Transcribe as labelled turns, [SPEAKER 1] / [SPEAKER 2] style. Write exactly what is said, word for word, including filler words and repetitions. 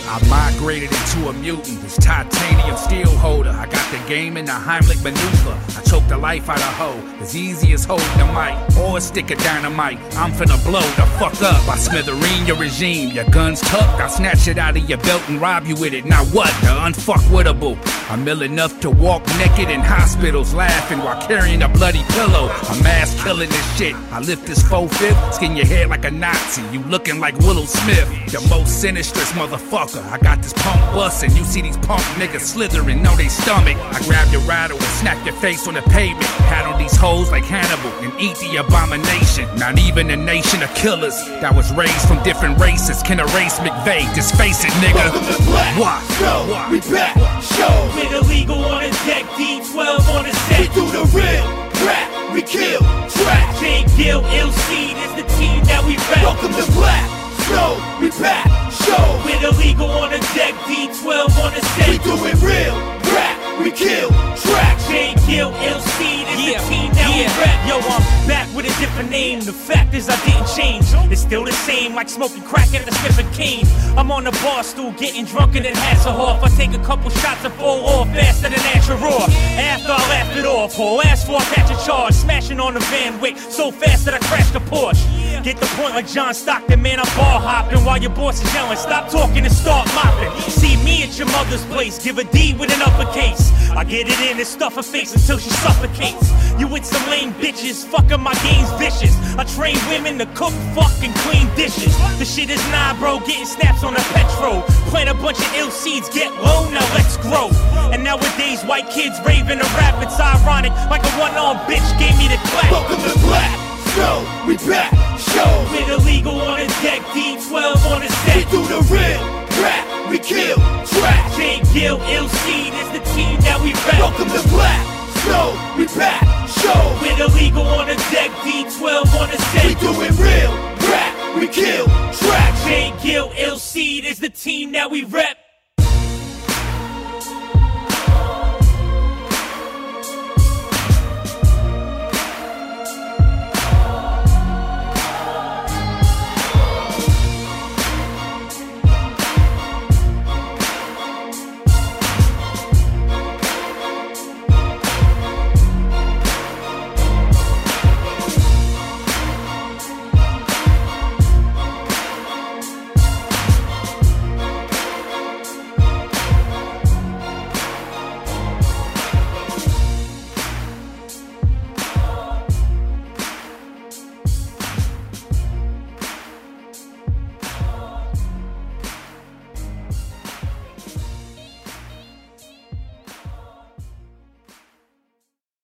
[SPEAKER 1] I migrated into a mutant, this titanium steel holder. I got the game in the Heimlich maneuver. I choke the life out of hoe, as easy as holding the mic or a stick of dynamite. I'm finna blow the fuck up. I smithereen your regime, your guns tucked. I snatch it out of your belt and rob you with it. Now what? The unfuckwittable. I'm ill enough to walk naked in hospitals, laughing while carrying a bloody pillow. A mass killing this shit. I lift this four-fifth, skin your head like a Nazi. You looking like Willow Smith, the most sinistrous motherfucker. I got this pump bustin', you see these punk niggas slithering on they stomach. I grab your rattle and snap your face on the pavement. Handle these hoes like Hannibal and eat the abomination. Not even a nation of killers that was raised from different races can erase McVeigh. Just face it, nigga.
[SPEAKER 2] Welcome to Black.
[SPEAKER 1] What?
[SPEAKER 2] Show.
[SPEAKER 1] What?
[SPEAKER 2] We back. Show.
[SPEAKER 3] With illegal on the deck, D twelve on the set.
[SPEAKER 2] We do the real rap. We kill track.
[SPEAKER 3] J. Gill, Ill Seed is the team that we rep.
[SPEAKER 2] Welcome to Black. Show. We back. Show.
[SPEAKER 3] With illegal on the deck, D twelve on the set.
[SPEAKER 2] We do it real rap. We kill track.
[SPEAKER 3] J. Gill, Ill Seed is
[SPEAKER 4] Yeah,
[SPEAKER 3] the team that
[SPEAKER 4] yeah.
[SPEAKER 3] we rep. Yo, I'm back with a different name. The fact is I didn't change. It's still the same, like smoking crack after sniffing cane. I'm on the bar stool getting drunker than Hasselhoff. I take a couple shots and fall off faster than Natural Raw. After I laugh it off, whole ass for I catch a charge. Smashing on the Van Wick so fast that I crashed the Porsche. Get the point like John Stockton, man, I'm bar hopping while your boss is yelling, stop talking and start mopping. See me at your mother's place, give a D with an uppercase. I get it in and stuff her face until she suffocates. You with some lame bitches, fucking my game's vicious. I train women to cook, fucking clean dishes. The shit is nah, bro, getting snaps on the petrol. Plant a bunch of ill seeds, get low, now let's grow. And nowadays, white kids raving to rap, it's ironic, like a one-armed bitch gave me the clap.
[SPEAKER 2] Welcome to Black. Show. We back. Show.
[SPEAKER 3] With illegal on the deck, D twelve on the
[SPEAKER 2] We
[SPEAKER 3] set.
[SPEAKER 2] do the real rap. We kill track.
[SPEAKER 3] J. Gill, Ill Seed is the team that we rep.
[SPEAKER 2] Welcome to Black. Show. We back. Show.
[SPEAKER 3] With illegal on the deck, D twelve on the
[SPEAKER 2] We
[SPEAKER 3] set.
[SPEAKER 2] do it real rap. We kill track.
[SPEAKER 3] J. Gill, Ill Seed is the team that we rep.